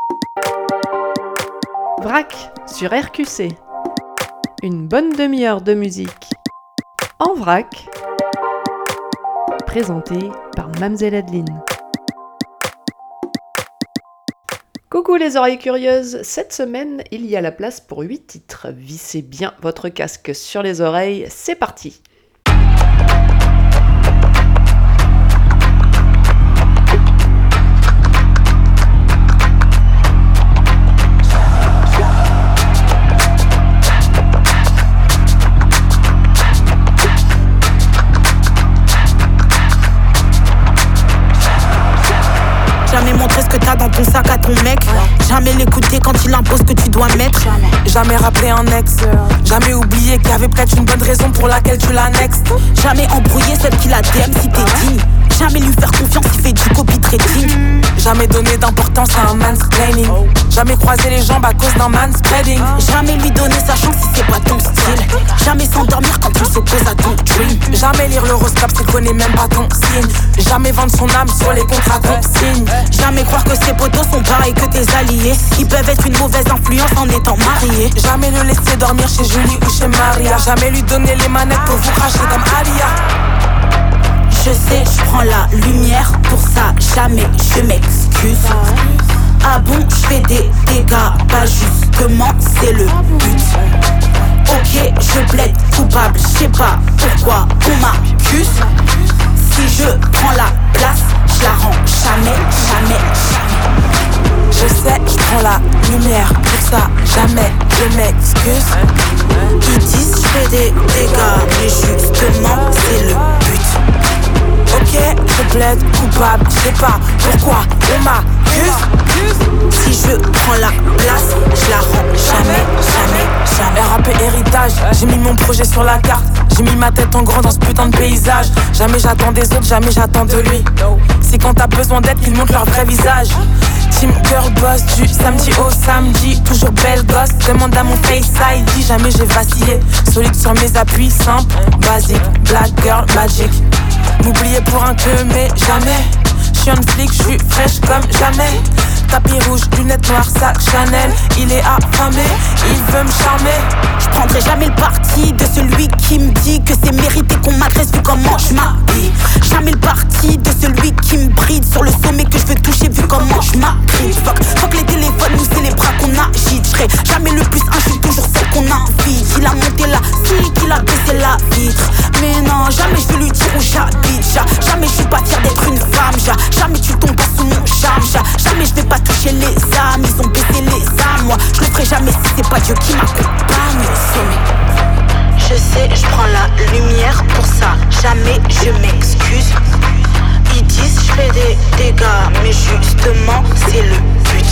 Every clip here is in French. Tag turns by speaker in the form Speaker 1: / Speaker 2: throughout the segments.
Speaker 1: Vrac sur RQC. Une bonne demi-heure de musique en vrac, présentée par Mamzelle Adeline. Coucou les oreilles curieuses, cette semaine il y a la place pour 8 titres. Vissez bien votre casque sur les oreilles, c'est parti!
Speaker 2: Jamais montrer ce que t'as dans ton sac à ton mec. Jamais l'écouter quand il impose que tu dois mettre. Jamais rappeler un ex. Jamais oublier qu'il y avait peut-être une bonne raison pour laquelle tu l'annexes. Jamais embrouiller celle qui la DM si t'es digne. Jamais lui faire confiance s'il fait du copy trading. Jamais donner d'importance à un mansplaining. Jamais croiser les jambes à cause d'un manspreading. Jamais lui donner sa chance si c'est pas ton style. Jamais s'endormir quand il s'oppose à ton dream. Jamais lire l'horoscope s'il connaît même pas ton signe. Jamais vendre son âme sur les contrats qu'on signe. Jamais croire que ses potos sont pareils que tes alliés. Ils peuvent être une mauvaise influence en étant mariés. Jamais le laisser dormir chez Julie ou chez Maria. Jamais lui donner les manettes pour vous cracher comme Alia. Je sais, je prends la lumière, pour ça jamais je m'excuse. Ah bon, je fais des dégâts, pas justement, c'est le but. Ok, je plaide coupable, je sais pas pourquoi on m'accuse. Si je prends la place, je la rends jamais, jamais, jamais. Je sais, je prends la lumière, pour ça jamais je m'excuse. Ils disent je fais des dégâts, mais justement c'est le but. Ok, je plaide coupable, je sais pas pourquoi on m'accuse. Si je prends la place, je la rends jamais, jamais, jamais. RAP héritage, j'ai mis mon projet sur la carte. J'ai mis ma tête en grand dans ce putain de paysage. Jamais j'attends des autres, jamais j'attends de lui. C'est quand t'as besoin d'aide qu'ils montrent leur vrai visage. Team girl boss du samedi au samedi. Toujours belle gosse, demande à mon face ID. Jamais j'ai vacillé, solide sur mes appuis, simple, basique, black girl, magic. M'oublier pour un que mais jamais. J'suis un flic, j'suis fraîche comme jamais. Tapis rouge, lunettes noires, sac Chanel. Il est affamé, il veut me charmer. J'prendrai jamais le parti de celui qui me dit que c'est mérité qu'on m'agresse vu comment j'm'habille. Jamais le parti de celui qui me bride sur le sommet que je veux toucher vu comment j'm'agrippe. Fuck les téléphones, nous c'est les bras qu'on agite. J'serai jamais le plus un, j'suis toujours celle qu'on invite. Il a monté la cycle, il a baissé la vitre. Mais non, jamais je vais lui dire où j'habite. Jamais je suis pas fière d'être une femme. Jamais tu tombes pas sous mon charme. Jamais je vais pas toucher les âmes. Ils ont baissé les âmes. Moi je le ferai jamais si c'est pas Dieu qui m'accompagne au sommet. Je sais, je prends la lumière, pour ça jamais je m'excuse. Ils disent je fais des dégâts, mais justement c'est le but.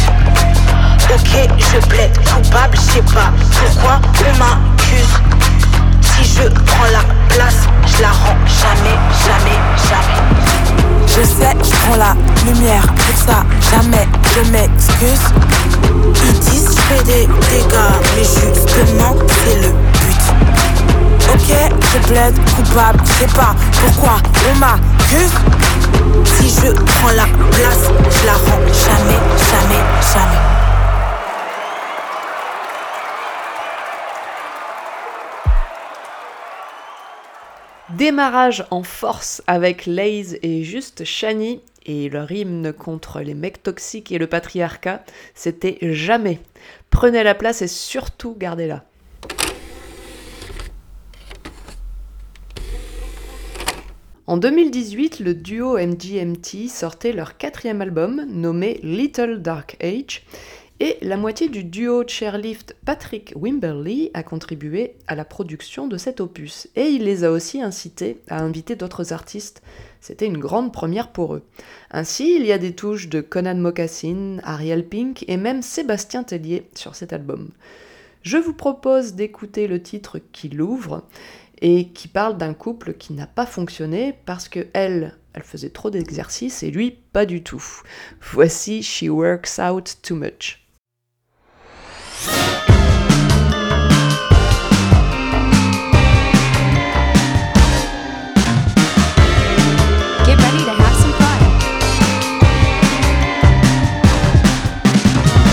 Speaker 2: Ok, je plaide coupable, je sais pas pourquoi on m'accuse. Si je prends la place, je la rends jamais, jamais, jamais. Je sais, je prends la lumière, pour ça jamais je m'excuse. Ils disent je fais des dégâts, mais justement c'est le but. Ok, je plaide coupable, je sais pas pourquoi on m'accuse. Si je prends la place, je la rends jamais, jamais, jamais.
Speaker 1: Démarrage en force avec Laze et Juste Chani, et leur hymne contre les mecs toxiques et le patriarcat, c'était jamais. Prenez la place et surtout gardez-la. En 2018, le duo MGMT sortait leur 4e album, nommé Little Dark Age, et la moitié du duo chairlift Patrick Wimberly a contribué à la production de cet opus, et il les a aussi incités à inviter d'autres artistes. C'était une grande première pour eux. Ainsi, il y a des touches de Conan Mocassin, Ariel Pink et même Sébastien Tellier sur cet album. Je vous propose d'écouter le titre qui l'ouvre, et qui parle d'un couple qui n'a pas fonctionné parce que elle faisait trop d'exercices et lui, pas du tout. Voici She Works Out Too Much.
Speaker 3: Get ready to have some fun.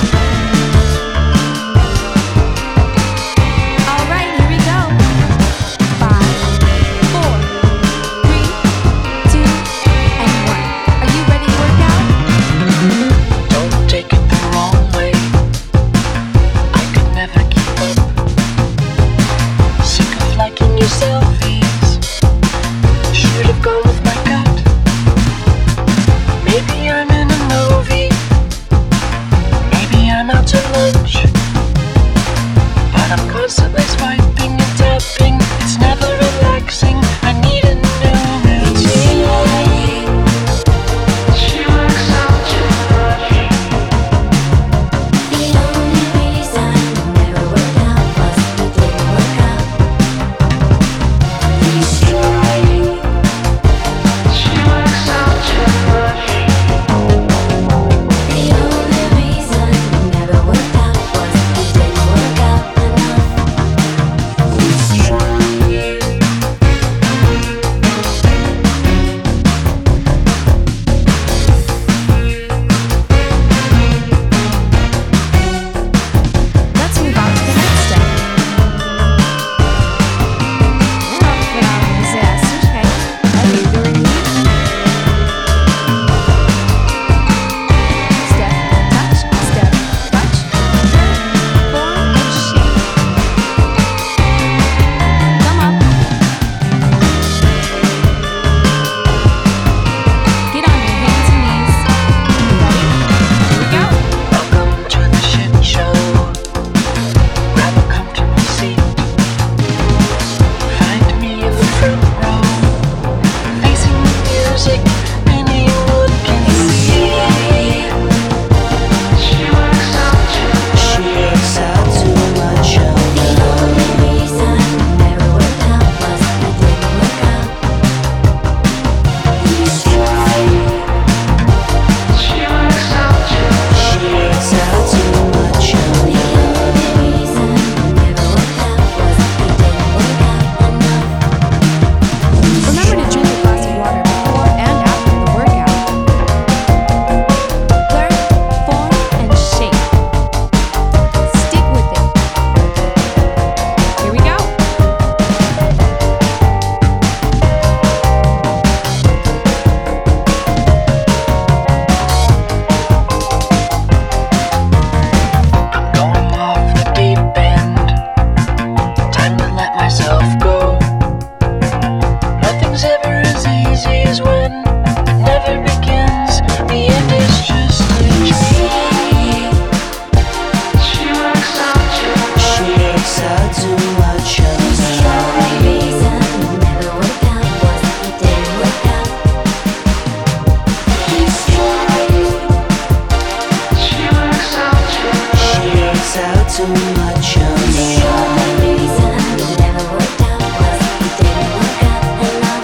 Speaker 3: too much of me. The only reason it never worked out was you didn't work out enough.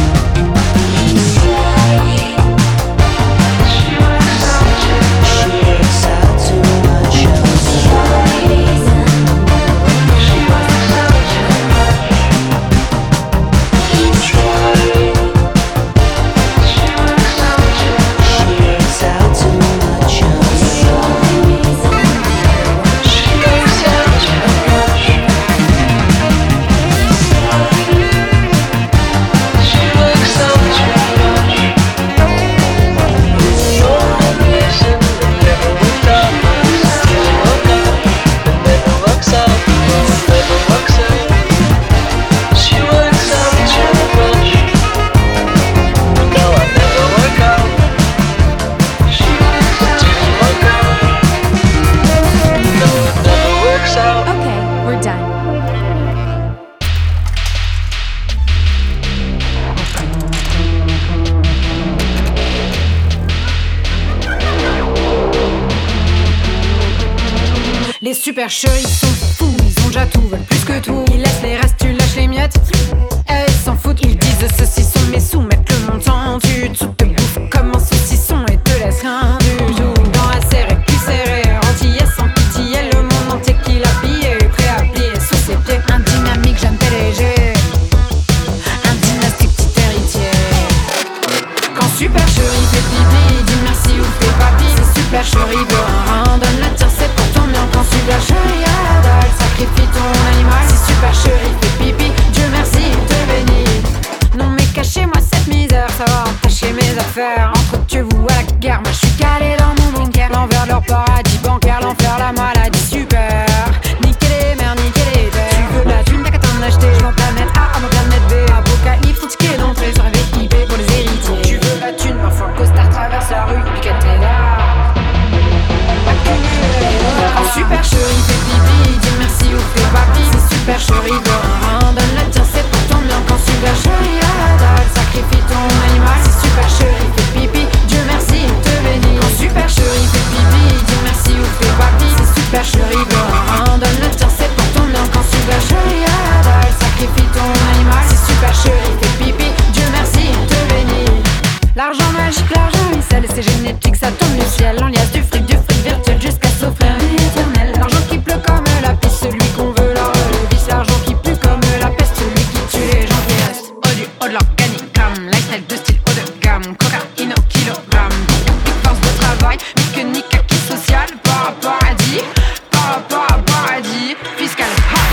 Speaker 3: She works out too much of me. The only reason she works out too much. She works out too much of me. The only reason she works out too much. She works out too much. The only reason it never worked out was didn't work out. It never works out. Never works out. She works out too much. But now I never work out. She didn't work out. No, it never works out.
Speaker 4: Okay, we're done.
Speaker 2: Les supercheries sont fous, ils ont déjà tout, veulent plus que tout. Ils laissent les restes, tu lâches les miettes. Ils s'en foutent, ils disent ceci sont mes sous, mettent le montant du tout, te bouffe comme un saucisson et te laisse rien du tout. Dans la serrée, plus serrée, antillais sans pitié, le monde entier qui l'a pillé, prêt à plier sous ses pieds. Un dynamique, j'aime tes léger, un dynastique petit héritier. Quand supercherie fait pipi, dis merci ou fais papi. C'est supercherie veut un rein, donne le tien, c'est pour ton bien. Quand supercherie adale, sacrifie ton animal. Si supercherie fait pipi, Dieu merci, te bénit. Non mais cachez-moi cette misère, ça va entacher mes affaires. Entre Dieu vous à la guerre, moi je suis calé dans mon bunker. L'envers de leur paradis bancaire, l'enfer, la maladie, super. Niquez les mers, niquez les terres. Tu veux de la thune, t'as qu'à t'en acheter. Je m'en planète A à ma planète B. Apocalypse, faut ticket d'entrée, ça rêve IP pour les héritiers. Tu veux de la thune, parfois le costard traverse la rue, piquette tes dards. En supercherie fait pipi, dis merci ou fais papi. C'est supercherie de un, donne le tien, c'est pour ton bien. Quand supercherie adale, sacrifie ton animal. C'est supercherie fait pipi, Dieu merci, te bénit. Quand supercherie fait pipi, dis merci ou fais papi. C'est supercherie de un, donne le tien, c'est pour ton bien. Quand supercherie adale, sacrifie ton animal. C'est supercherie fait pipi, Dieu merci, te bénit. L'argent magique, l'argent ruisselle, c'est génétique, ça tombe du ciel. En liasse du fric virtuel jusqu'à s'offrir l'éternel. L'argent qui pleut comme la pisse, celui qu'on veut leur relevis. L'argent qui pue comme la peste, celui qui tue les gens qui restent. Au de l'organigramme, lifestyle de style haut de gamme. Cocaïne au kilogramme, big force de travail, mécanique acquis social. Par rapport à paradis fiscal.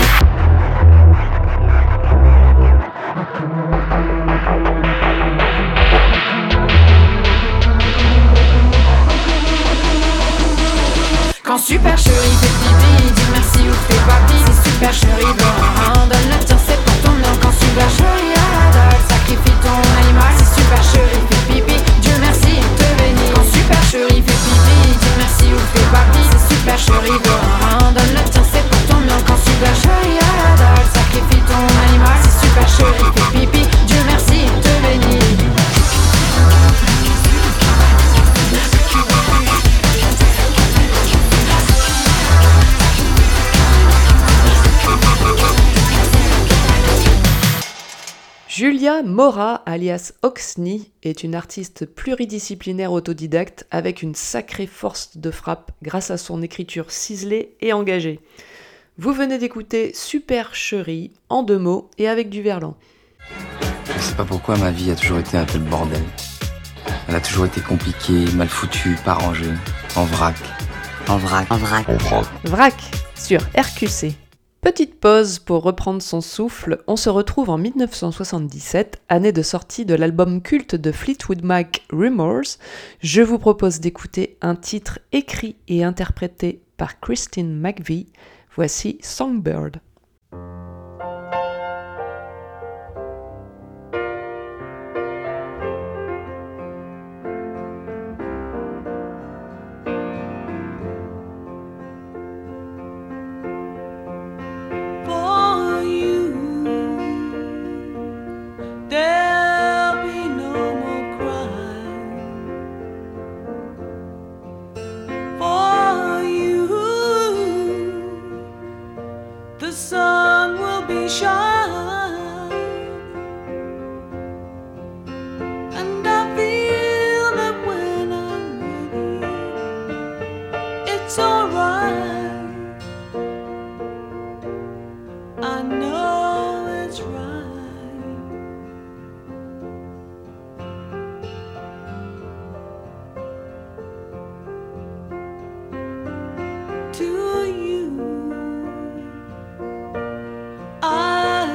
Speaker 2: Quand supercherie fait pipi, dis merci ou fais papi. C'est supercherie veut un, donne le tien, c'est pour ton bien. Quand supercherie adale, sacrifie ton animal. C'est supercherie fait pipi, Dieu merci, te bénit. Quand supercherie fait pipi, dis merci ou fais papi. C'est supercherie veut un, donne le tien, c'est pour ton bien. Quand supercherie adale, sacrifie ton animal. C'est supercherie fait pipi, Dieu merci, te bénit.
Speaker 1: Julia Mora, alias Oxney, est une artiste pluridisciplinaire autodidacte avec une sacrée force de frappe grâce à son écriture ciselée et engagée. Vous venez d'écouter Supercherie en 2 mots et avec du verlan.
Speaker 5: Je sais pas pourquoi ma vie a toujours été un tel bordel. Elle a toujours été compliquée, mal foutue, pas rangée, en vrac.
Speaker 1: Vrac sur RQC. Petite pause pour reprendre son souffle, on se retrouve en 1977, année de sortie de l'album culte de Fleetwood Mac, Rumors. Je vous propose d'écouter un titre écrit et interprété par Christine McVie. Voici Songbird.
Speaker 3: For you,
Speaker 2: And I feel that when I'm with you, it's alright. I know it's right. To you, I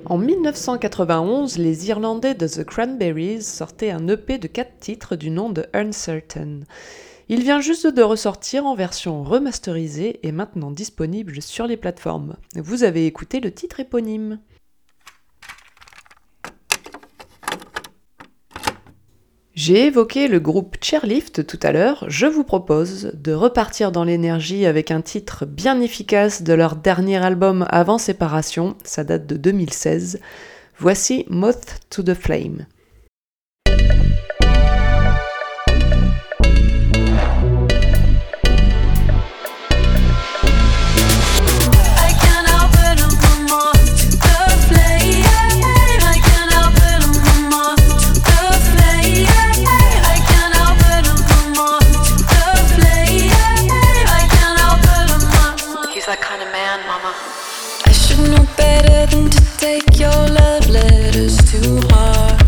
Speaker 1: En 1991, les Irlandais de The Cranberries sortaient un EP de 4 titres du nom de Uncertain. Il vient juste de ressortir en version remasterisée et maintenant disponible sur les plateformes. Vous avez écouté le titre éponyme. J'ai évoqué le groupe Chairlift tout à l'heure, je vous propose de repartir dans l'énergie avec un titre bien efficace de leur dernier album avant séparation, ça date de 2016. Voici Moth to the Flame.
Speaker 2: That kind of man, mama. I should know better than to take your love letters too hard.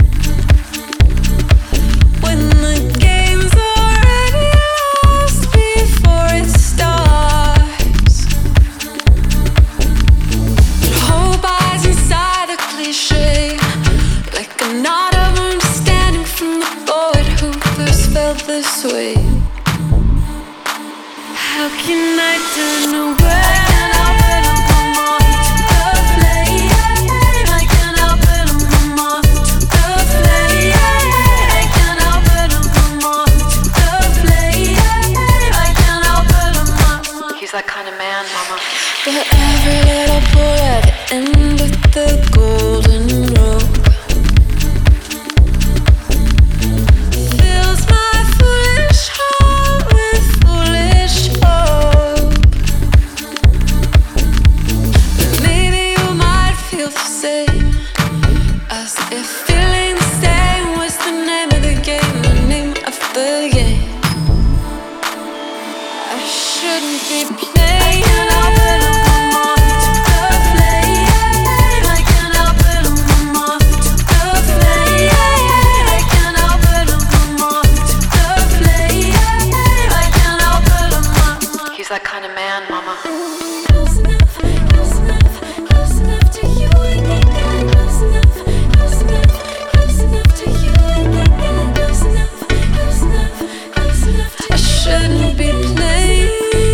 Speaker 2: When the game's already lost before it starts. Hope eyes inside a cliche, like a nod of understanding from the poet who first felt this way. How can I turn away? I can't help it, I'm moth to the flame. I can't help it, I'm moth to the flame. I can't help it, I'm moth to the flame. I can't help it, I'm moth. He's that kind of man, mama. But every little boy at the end of the golden rope fills my foolish heart with foolish hope. But maybe you might feel the same, as if feeling the same was the name of the game, the name of the game. I shouldn't be playing. I can't help it, I'm moth to the flame. I can't help it, I'm moth to the flame. I can't help it, I'm moth to the flame. I can't help it, I'm moth. He's that kind of man, mama. Close enough, close enough, close enough to you. I can't get close enough, close enough, close enough to you. I can't get close enough, close enough, close enough to you. I shouldn't be playing.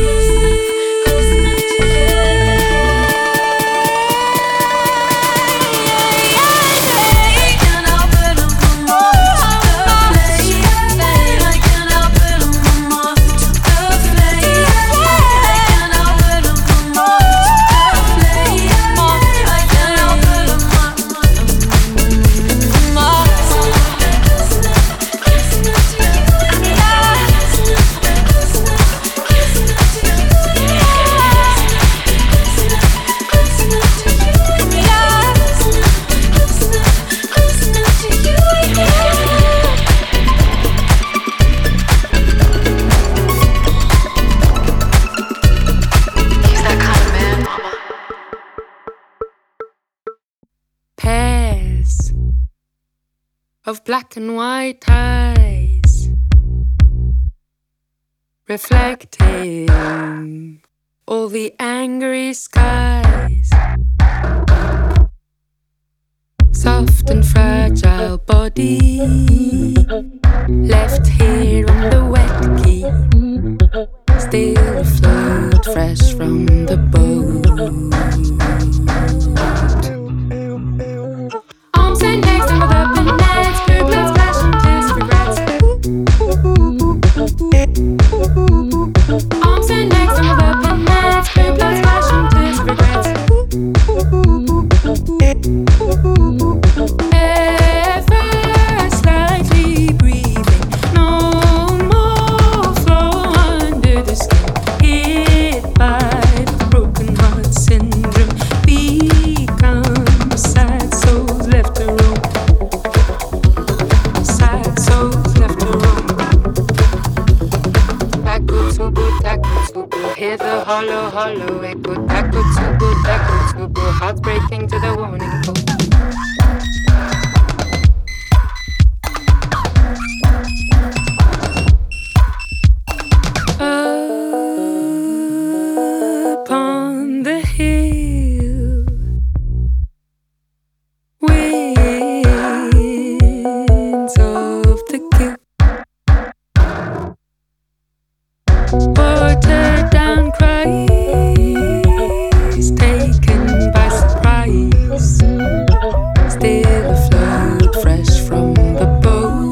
Speaker 2: Of black and white eyes, reflecting all the angry skies. Soft and fragile body, left here on the wet quay, still afloat, fresh from the boat. Arms and legs under the bonnets, blue blood splashing tears of regrets. Arms and legs under the bonnets, blue blood splashing tears of regrets. Ever slightly breathing, no more flow under the skin. Hit by the broken heart syndrome, become sad souls left to roam. Sad souls left to roam. Takutsubu, hear the hollow, hollow echo. Takutsubu, hearts breaking to the warning code. Upon the hill,
Speaker 4: watered down cries, taken by surprise, still afloat, fresh from the boat.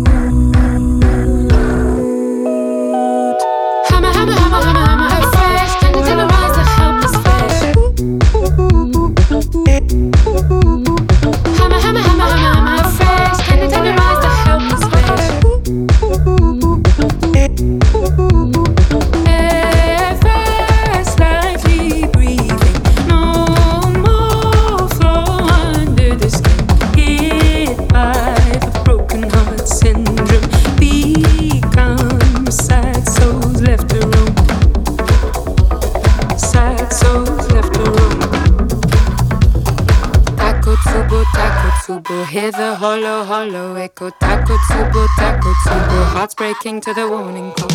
Speaker 4: Hammer, hammer, hammer, hammer, hammer, her fresh, trying to tenderize the helpless flesh. Hammer, hammer, hammer, hammer, hammer, her fresh, trying to tenderize the helpless flesh. Ever slightly breathing, no more flow under the skin. Hit by the broken heart syndrome, become sad souls left to roam. Sad souls left to roam. Takotsubo, hear the hollow, hollow echo. Takotsubo, hearts breaking to the warning call.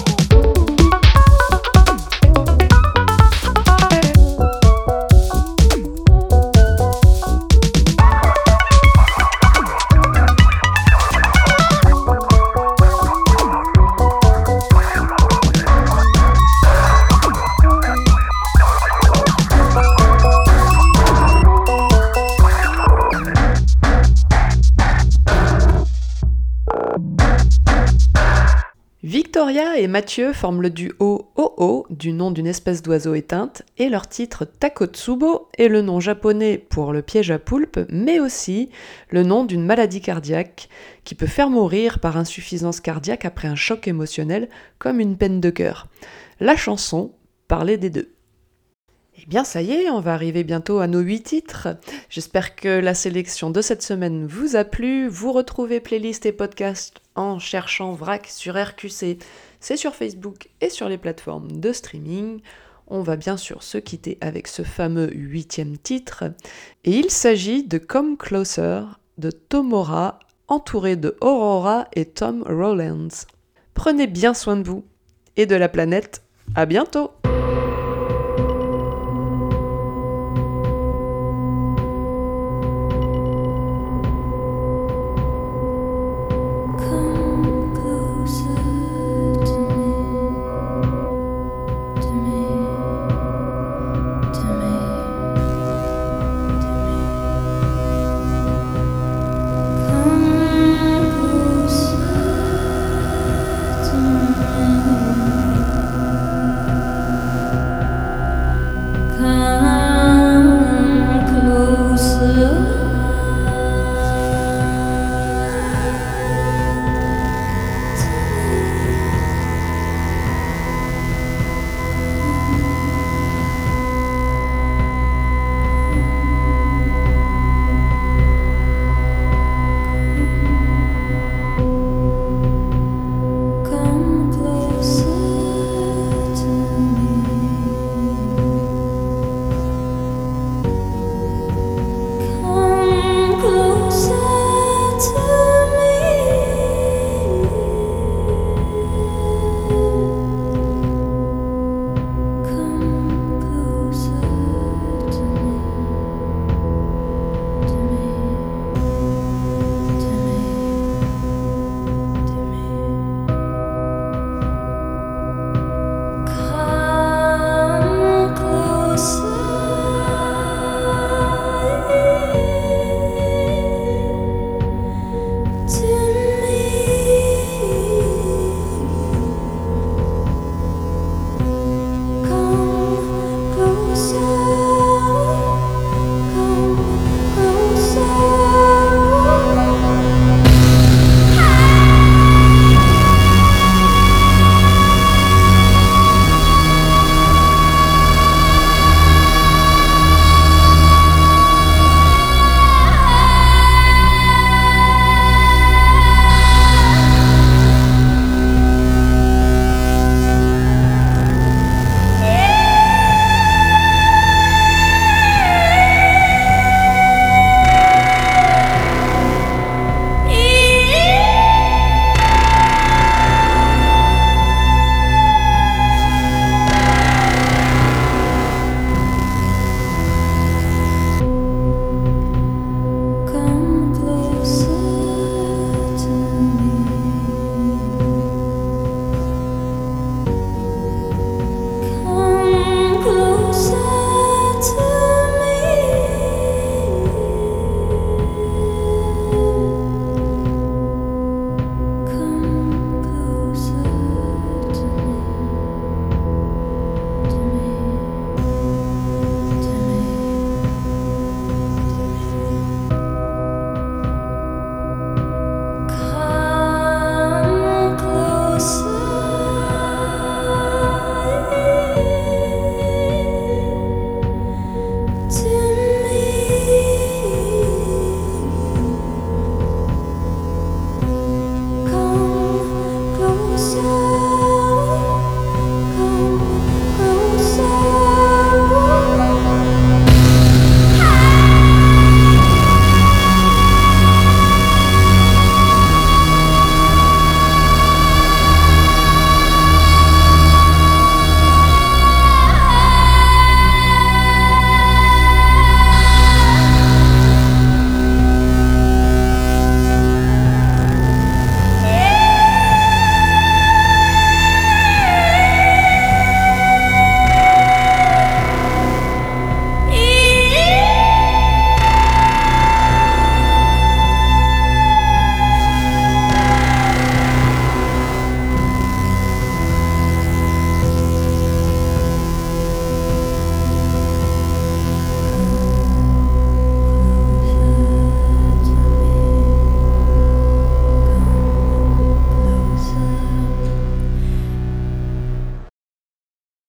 Speaker 1: Victoria et Mathieu forment le duo Oh-Oh, du nom d'une espèce d'oiseau éteinte, et leur titre Takotsubo est le nom japonais pour le piège à poulpe, mais aussi le nom d'une maladie cardiaque qui peut faire mourir par insuffisance cardiaque après un choc émotionnel, comme une peine de cœur. La chanson parlait des deux. Eh bien ça y est, on va arriver bientôt à nos 8 titres. J'espère que la sélection de cette semaine vous a plu. Vous retrouvez playlist et podcast en cherchant VRAC sur RQC. C'est sur Facebook et sur les plateformes de streaming. On va bien sûr se quitter avec ce fameux 8e titre. Et il s'agit de Come Closer de Tomora, entouré de Aurora et Tom Rowlands. Prenez bien soin de vous et de la planète. À bientôt!